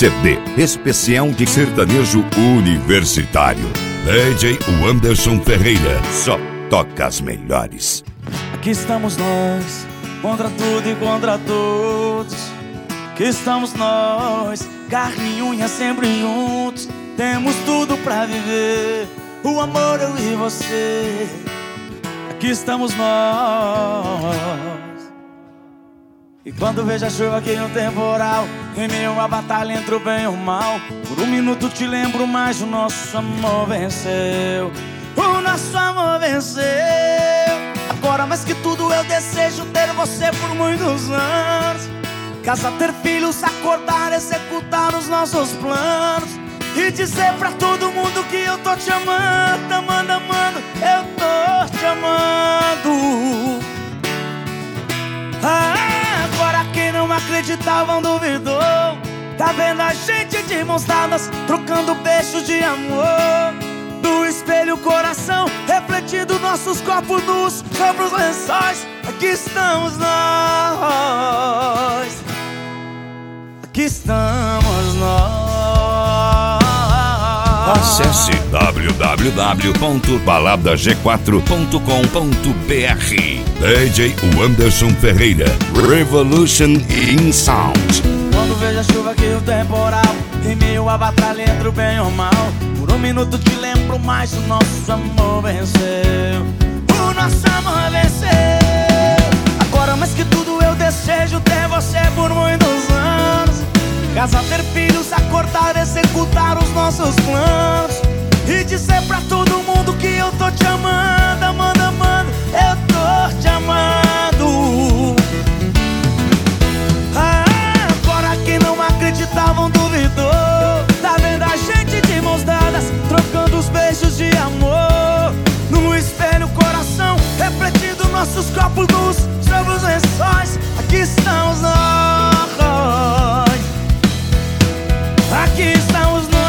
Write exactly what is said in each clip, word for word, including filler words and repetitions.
C D especial de sertanejo universitário. D J Anderson Ferreira, só toca as melhores. Aqui estamos nós, contra tudo e contra todos. Aqui estamos nós, carne e unha sempre juntos. Temos tudo pra viver, o amor, eu e você. Aqui estamos nós. E quando vejo a chuva aqui no temporal, em meio a batalha entre o bem e o mal, por um minuto te lembro, mas o nosso amor venceu. O nosso amor venceu. Agora mais que tudo eu desejo ter você por muitos anos. Casar, ter filhos, acordar, executar os nossos planos. E dizer pra todo mundo que eu tô te amando, amando, amando, eu tô te amando. Ah, agora quem não acreditavam duvidou. Tá vendo a gente de mãos dadas, trocando beijos de amor. Do espelho o coração, refletindo nossos corpos nus sobre os lençóis. Aqui estamos nós. Aqui estamos nós. Acesse w w w ponto balada g quatro ponto com ponto b r. D J Anderson Ferreira, Revolution in Sound. Quando vejo a chuva aqui o temporal, em meio a batalha entre o bem e o mal, por um minuto te lembro, mas o nosso amor venceu. O nosso amor venceu. Agora mais que tudo eu desejo ter você por muitos anos. Casar, ter filhos, acordar, executar os nossos planos. E dizer pra todo mundo que eu tô te amando, amando, amando, eu tô te amando. Ah, agora quem não acreditavam duvidou. Tá vendo a gente de mãos dadas, trocando os beijos de amor. No espelho o coração, refletindo nossos corpos nus sobre os lençóis. Aqui estamos nós. Aqui estamos nós.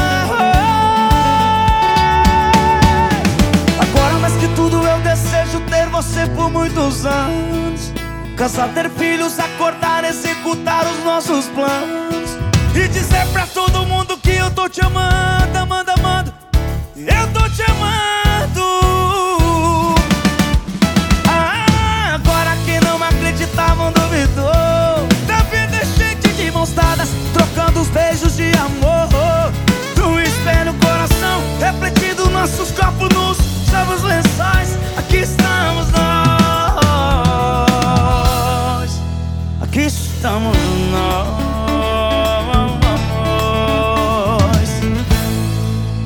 Agora mais que tudo eu desejo ter você por muitos anos. Casar, ter filhos, acordar, executar os nossos planos. E dizer pra todo mundo que eu tô te amando, amando, amando, eu tô te amando.